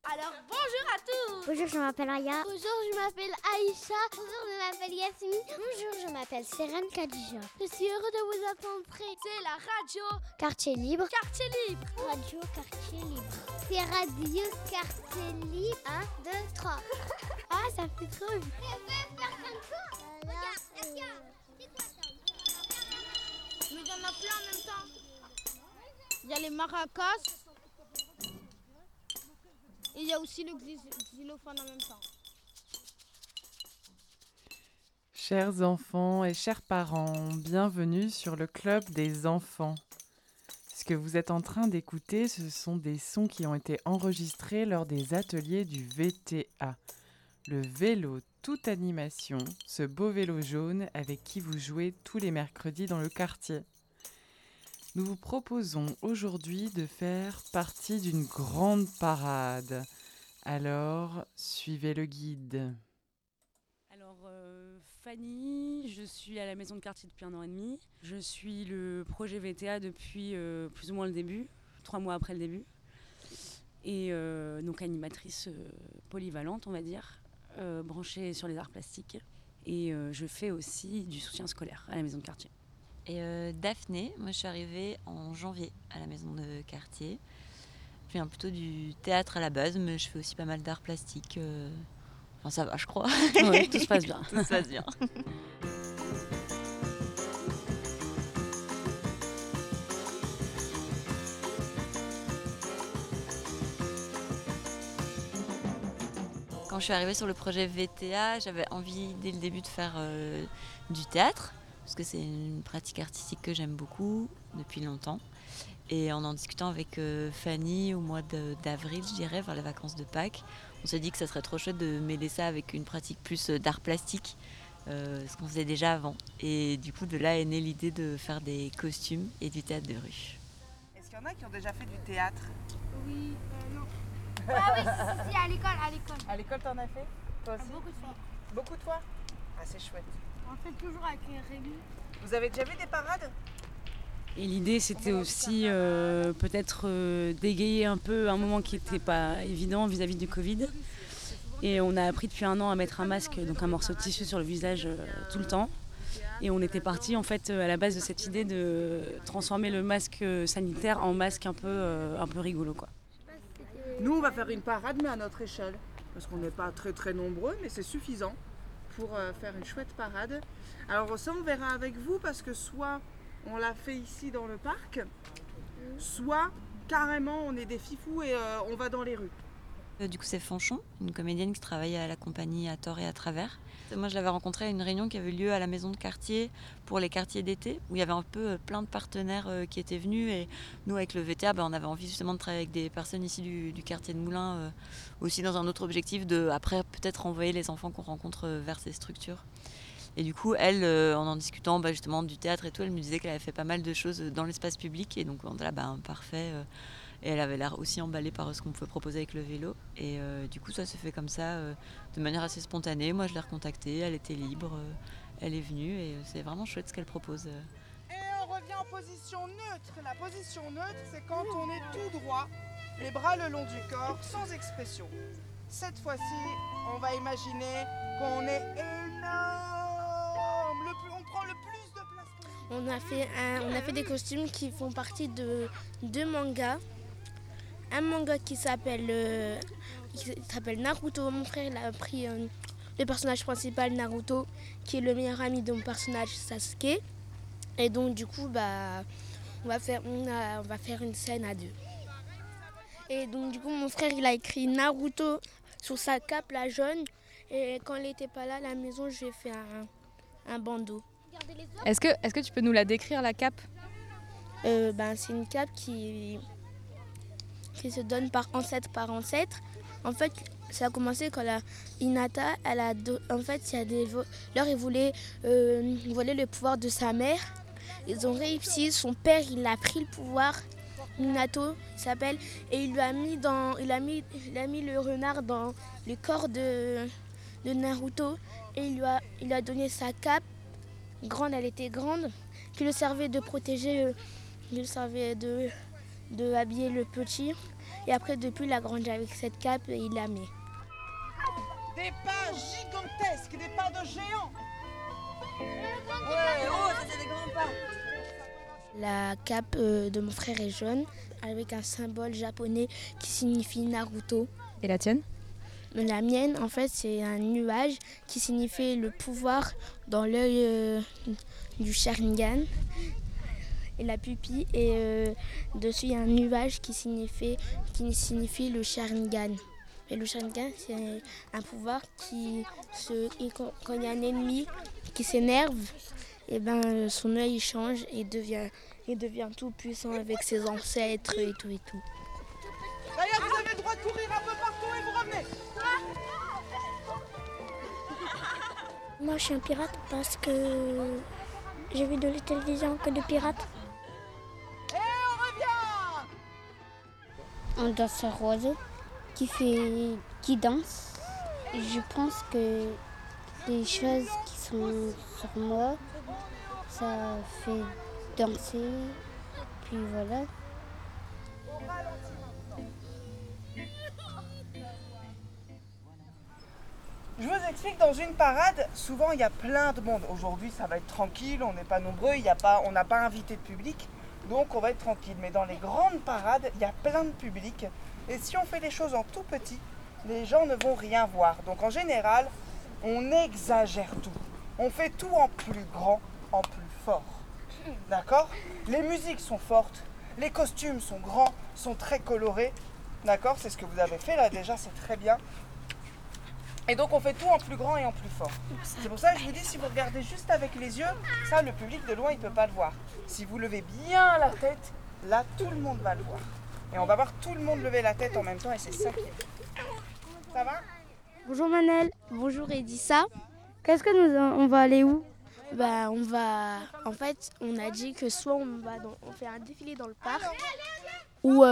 Alors bonjour à tous. Bonjour, je m'appelle Aya. Bonjour, je m'appelle Aïcha. Bonjour, je m'appelle Yasmine. Bonjour, je m'appelle Seren Khadija. Je suis heureux de vous rencontrer. C'est la radio Quartier libre. Quartier libre. Radio Quartier libre. C'est Radio Quartier Libre. 1, 2, 3. Ah, ça fait trop bien. Regarde, c'est quoi ça? Mais il y en a plein en même temps. Il y a les maracas. Et il y a aussi le xylophone en même temps. Chers enfants et chers parents, bienvenue sur le Club des enfants. Ce que vous êtes en train d'écouter, ce sont des sons qui ont été enregistrés lors des ateliers du VTA. Le vélo toute animation, ce beau vélo jaune avec qui vous jouez tous les mercredis dans le quartier. Nous vous proposons aujourd'hui de faire partie d'une grande parade. Alors, suivez le guide. Alors, Fanny, je suis à la maison de quartier depuis 1 an et demi. Je suis le projet VTA depuis plus ou moins le début, 3 mois après le début. Et donc animatrice polyvalente, on va dire, branchée sur les arts plastiques. Et je fais aussi du soutien scolaire à la maison de quartier. Et Daphné, moi je suis arrivée en janvier à la maison de quartier. Je viens plutôt du théâtre à la base, mais je fais aussi pas mal d'arts plastiques. Enfin ça va, je crois. Oui, tout se passe bien. Tout se passe bien. Quand je suis arrivée sur le projet VTA, j'avais envie dès le début de faire du théâtre, parce que c'est une pratique artistique que j'aime beaucoup depuis longtemps. Et en discutant avec Fanny au mois d'avril, je dirais, vers les vacances de Pâques, on s'est dit que ça serait trop chouette de mêler ça avec une pratique plus d'art plastique, ce qu'on faisait déjà avant. Et du coup, de là est née l'idée de faire des costumes et du théâtre de rue. Est-ce qu'il y en a qui ont déjà fait du théâtre? Oui, non. Ah oui, si, à l'école. À l'école, t'en as fait? Toi aussi? Beaucoup de fois. Beaucoup de fois? Ah, c'est chouette. On fait toujours avec les règles. Vous avez déjà vu des parades? Et l'idée, c'était aussi peut-être d'égayer un peu un moment qui n'était pas évident vis-à-vis du Covid. Et on a appris depuis 1 an à mettre un masque, donc un morceau de tissu sur le visage tout le temps. Et on était parti en fait à la base de cette idée de transformer le masque sanitaire en masque un peu rigolo, quoi. Nous, on va faire une parade, mais à notre échelle. Parce qu'on n'est pas très très nombreux, mais c'est suffisant pour faire une chouette parade. Alors ça, on verra avec vous, parce que soit on l'a fait ici dans le parc, soit carrément on est des fifous et on va dans les rues. Du coup, c'est Fanchon, une comédienne qui travaille à la compagnie À tort et à travers. Moi, je l'avais rencontrée à une réunion qui avait eu lieu à la maison de quartier pour les quartiers d'été, où il y avait un peu plein de partenaires qui étaient venus. Et nous, avec le VTA, on avait envie justement de travailler avec des personnes ici du quartier de Moulins, aussi dans un autre objectif de, après, peut-être envoyer les enfants qu'on rencontre vers ces structures. Et du coup, elle, en discutant justement du théâtre et tout, elle me disait qu'elle avait fait pas mal de choses dans l'espace public. Et donc, on était là, parfait. Et elle avait l'air aussi emballée par ce qu'on pouvait proposer avec le vélo. Et du coup, ça se fait comme ça, de manière assez spontanée. Moi, je l'ai recontactée, elle était libre, elle est venue. Et c'est vraiment chouette ce qu'elle propose. Et on revient en position neutre. La position neutre, c'est quand on est tout droit, les bras le long du corps, sans expression. Cette fois-ci, on va imaginer qu'on est énorme. On prend le plus de place possible. On a fait des costumes qui font partie de 2 mangas. Un manga qui s'appelle Naruto. Mon frère il a pris le personnage principal Naruto, qui est le meilleur ami de mon personnage Sasuke. Et donc du coup, on va faire une scène à 2. Et donc du coup, mon frère il a écrit Naruto sur sa cape, la jaune. Et quand il n'était pas là à la maison, j'ai fait un bandeau. Est-ce que tu peux nous la décrire, la cape? C'est une cape qui se donne par ancêtre. En fait, ça a commencé quand la Hinata, en fait, il y a des voleurs, ils voulaient voler le pouvoir de sa mère. Ils ont réussi, son père, il a pris le pouvoir, Minato, il s'appelle, et il a mis le renard dans le corps de Naruto, et il lui a donné sa cape, elle était grande, qui le servait de protéger, il le servait de habiller le petit. Et après, depuis, il a grandi avec cette cape et il la met. Des pas gigantesques, des pas de géants. Ouais, oh, ça c'est des grands pas. La cape de mon frère est jaune avec un symbole japonais qui signifie Naruto. Et la tienne? La mienne, en fait, c'est un nuage qui signifie le pouvoir dans l'œil du Sharingan et la pupille. Et dessus, il y a un nuage qui signifie le Sharingan. Et le Sharingan, c'est un pouvoir quand il y a un ennemi qui s'énerve, et ben, son œil il change et devient tout puissant avec ses ancêtres et tout et tout. D'ailleurs, vous avez le droit de courir un peu partout et vous revenez. Moi, je suis un pirate parce que j'ai vu de la télévision que de pirates. Et on revient. Un danseur rose qui danse. Je pense que les choses qui sont sur moi, ça fait danser. Puis voilà. Je vous explique, dans une parade, souvent il y a plein de monde. Aujourd'hui, ça va être tranquille, on n'est pas nombreux, on n'a pas invité de public, donc on va être tranquille. Mais dans les grandes parades, il y a plein de public. Et si on fait les choses en tout petit, les gens ne vont rien voir. Donc en général, on exagère tout. On fait tout en plus grand, en plus fort. D'accord? Les musiques sont fortes, les costumes sont grands, sont très colorés. D'accord? C'est ce que vous avez fait là déjà, c'est très bien. Et donc on fait tout en plus grand et en plus fort. C'est pour ça que je vous dis, si vous regardez juste avec les yeux, ça le public de loin il ne peut pas le voir. Si vous levez bien la tête, là tout le monde va le voir. Et on va voir tout le monde lever la tête en même temps et c'est ça qui est bien. Ça va? Bonjour Manel. Bonjour Edissa. Qu'est-ce que on va aller où? Bah en fait, on a dit que soit on fait un défilé dans le parc, ou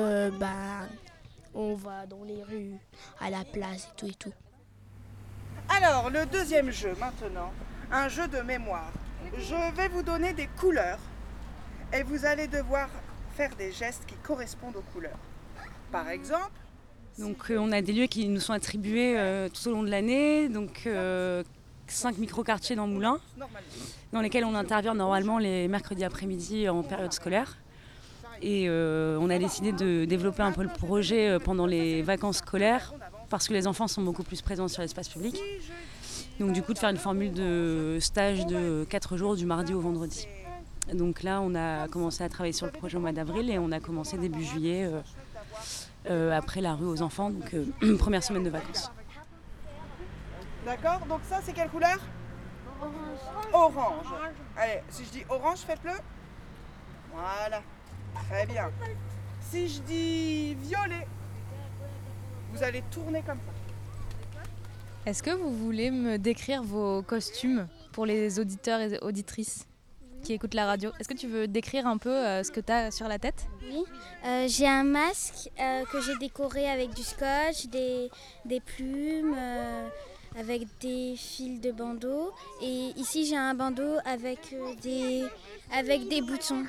on va dans les rues, à la place et tout. Alors, le deuxième jeu maintenant, un jeu de mémoire. Je vais vous donner des couleurs et vous allez devoir faire des gestes qui correspondent aux couleurs. Par exemple... Donc on a des lieux qui nous sont attribués tout au long de l'année, donc 5 micro-quartiers dans Moulins, dans lesquels on intervient normalement les mercredis après-midi en période scolaire. Et on a décidé de développer un peu le projet pendant les vacances scolaires, parce que les enfants sont beaucoup plus présents sur l'espace public. Donc du coup de faire une formule de stage de 4 jours du mardi au vendredi. Donc là on a commencé à travailler sur le projet au mois d'avril et on a commencé début juillet après la rue aux enfants, donc première semaine de vacances. D'accord, donc ça c'est quelle couleur? Orange. Allez, si je dis orange, faites-le. Voilà, très bien. Si je dis violet, vous allez tourner comme ça. Est-ce que vous voulez me décrire vos costumes pour les auditeurs et auditrices qui écoutent la radio? Est-ce que tu veux décrire un peu ce que tu as sur la tête? Oui, j'ai un masque que j'ai décoré avec du scotch, des plumes, avec des fils de bandeau. Et ici, j'ai un bandeau avec des boutons.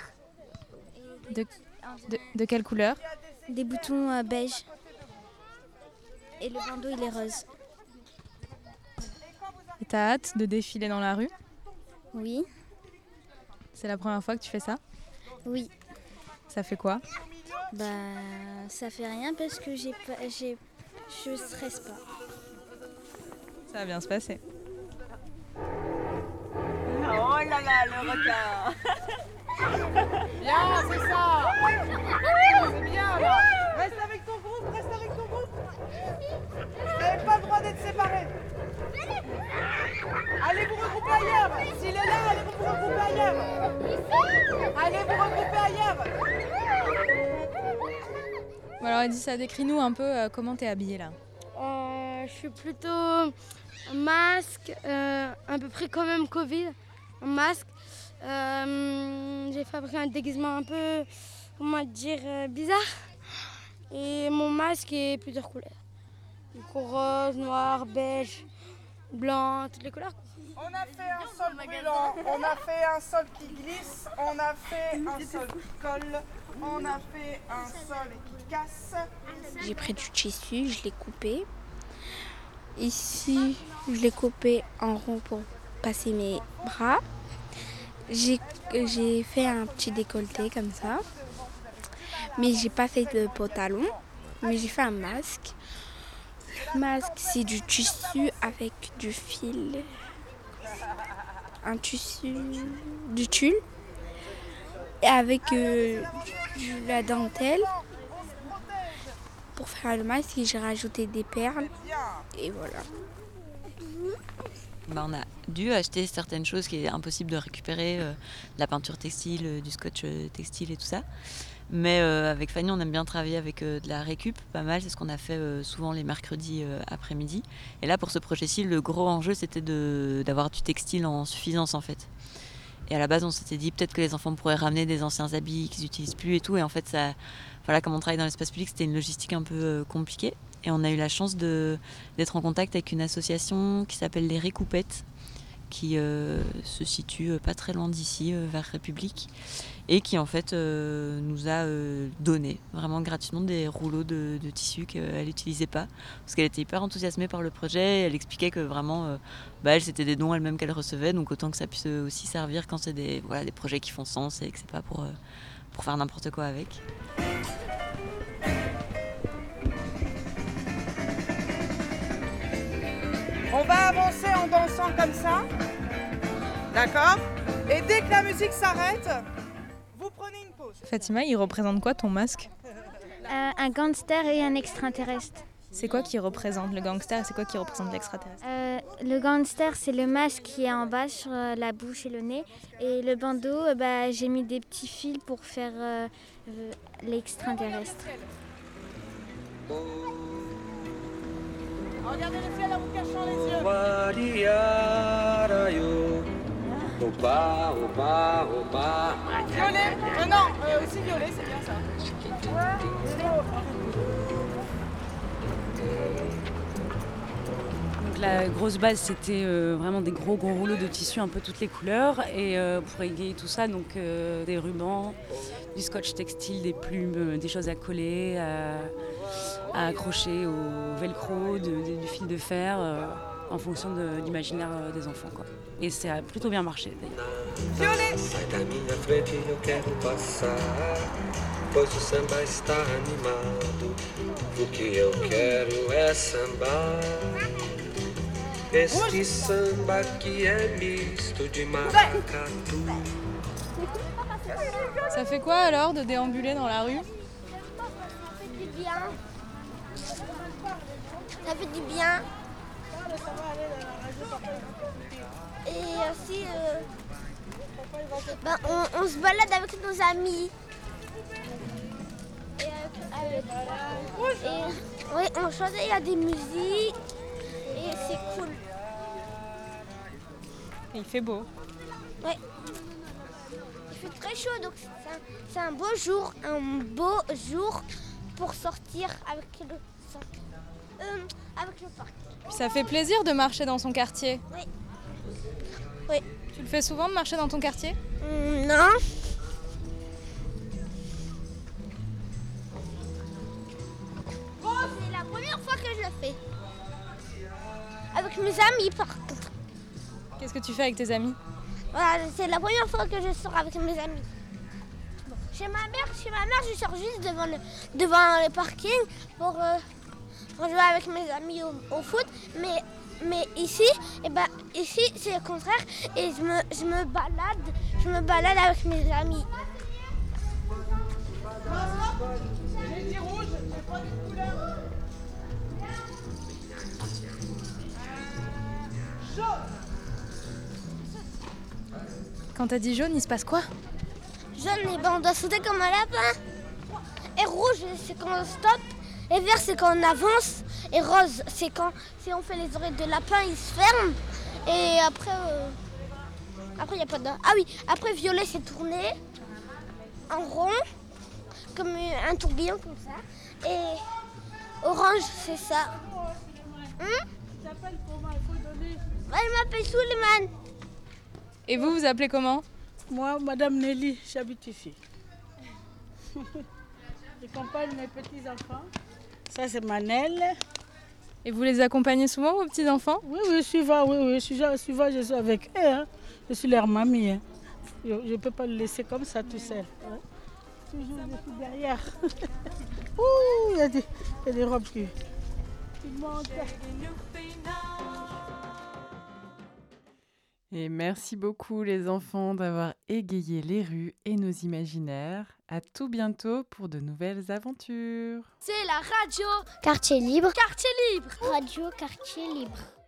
De quelle couleur? Des boutons beige. Et le bandeau, il est rose. Et t'as hâte de défiler dans la rue? Oui. C'est la première fois que tu fais ça? Oui. Ça fait quoi? Bah, ça fait rien parce que je stresse pas. Ça va bien se passer. Oh là là, le requin. Bien, c'est ça. C'est bien là. Reste avec ton groupe, reste avec ton groupe. Vous n'avez pas le droit d'être séparés. Allez vous regrouper ailleurs. S'il est là, allez vous regrouper ailleurs. Allez vous regrouper ailleurs. Bon alors Edissa, décris-nous un peu comment t'es habillée là. Je suis plutôt masque, à peu près quand même Covid, un masque. J'ai fabriqué un déguisement un peu, comment dire, bizarre. Et mon masque est plusieurs couleurs. Du coup, rose, noir, beige, blanc, toutes les couleurs. On a fait un sol brûlant, on a fait un sol qui glisse, on a fait un sol qui colle, on a fait un sol qui casse. J'ai pris du tissu, je l'ai coupé. Ici, je l'ai coupé en rond pour passer mes bras. J'ai fait un petit décolleté comme ça. Mais j'ai pas fait de pantalon. Mais j'ai fait un masque. Le masque, c'est du tissu avec du fil. Un tissu, du tulle. Et avec la dentelle. Pour faire le masque, j'ai rajouté des perles. Et voilà. On a dû acheter certaines choses qui est impossible de récupérer, de la peinture textile, du scotch textile et tout ça. Mais avec Fanny, on aime bien travailler avec de la récup, pas mal. C'est ce qu'on a fait souvent les mercredis après-midi. Et là, pour ce projet-ci, le gros enjeu, c'était d'avoir du textile en suffisance, en fait. Et à la base, on s'était dit peut-être que les enfants pourraient ramener des anciens habits qu'ils n'utilisent plus et tout. Et en fait, ça, voilà, comme on travaille dans l'espace public, c'était une logistique un peu compliquée. Et on a eu la chance d'être en contact avec une association qui s'appelle Les Récoupettes, qui se situe pas très loin d'ici, vers République, et qui en fait nous a donné vraiment gratuitement des rouleaux de tissu qu'elle n'utilisait pas, parce qu'elle était hyper enthousiasmée par le projet. Elle expliquait que vraiment, elle, c'était des dons elle-même qu'elle recevait, donc autant que ça puisse aussi servir quand c'est des projets qui font sens et que c'est pas pour faire n'importe quoi avec. On va avancer en dansant comme ça. D'accord? Et dès que la musique s'arrête, vous prenez une pause. Fatima, il représente quoi ton masque? Un gangster et un extraterrestre. C'est quoi qui représente le gangster et c'est quoi qui représente l'extraterrestre? Le gangster, c'est le masque qui est en bas sur la bouche et le nez. Et le bandeau, j'ai mis des petits fils pour faire l'extraterrestre. Regardez les filles en vous cachant les yeux. Violet. Non, aussi violet, c'est bien ça. Donc la grosse base, c'était vraiment des gros rouleaux de tissu, un peu toutes les couleurs. Et pour égayer tout ça, donc des rubans, du scotch textile, des plumes, des choses à coller, à accrocher au velcro, du fil de fer, en fonction de l'imaginaire des enfants, quoi. Et ça a plutôt bien marché d'ailleurs. Violet. Pois o samba está animado, o que eu quero é sambar. Este samba qui est misto de maracatu. Ça fait quoi alors de déambuler dans la rue? Ça fait du bien. Ça fait du bien. Et aussi, on se balade avec nos amis. Oui, on chante, il y a des musiques et c'est cool. Et il fait beau. Oui. Il fait très chaud, donc c'est un beau jour pour sortir avec le parc. Ça fait plaisir de marcher dans son quartier. Oui. Oui. Tu le fais souvent de marcher dans ton quartier? Non. C'est la première fois que je le fais. Avec mes amis par contre. Qu'est-ce que tu fais avec tes amis? Voilà, c'est la première fois que je sors avec mes amis. Chez ma mère, je sors juste devant le parking pour jouer avec mes amis au foot. Mais ici, ici c'est le contraire et je me balade avec mes amis. J'ai dit rouge, j'ai pas dit couleur. Jaune. Quand t'as dit jaune, il se passe quoi? Jaune, on doit sauter comme un lapin. Et rouge, c'est quand on stoppe. Et vert, c'est quand on avance. Et rose, c'est quand si on fait les oreilles de lapin, ils se ferment. Et après, il n'y a pas de... Ah oui, après violet, c'est tourné en rond, comme un tourbillon comme ça. Et orange, c'est ça. Elle m'appelle Suleiman. Et vous appelez comment? Moi, Madame Nelly, j'habite ici. J'accompagne mes petits-enfants. Ça, c'est Manel. Et vous les accompagnez souvent, vos petits-enfants? Oui, souvent, souvent je suis avec eux. Hein. Je suis leur mamie. Hein. Je ne peux pas le laisser comme ça tout seul. Hein. Toujours, je suis derrière. Ouh, il y a des robes qui montent. Et merci beaucoup les enfants d'avoir égayé les rues et nos imaginaires. À tout bientôt pour de nouvelles aventures. C'est la radio Quartier libre. Quartier Libre. Radio Quartier libre.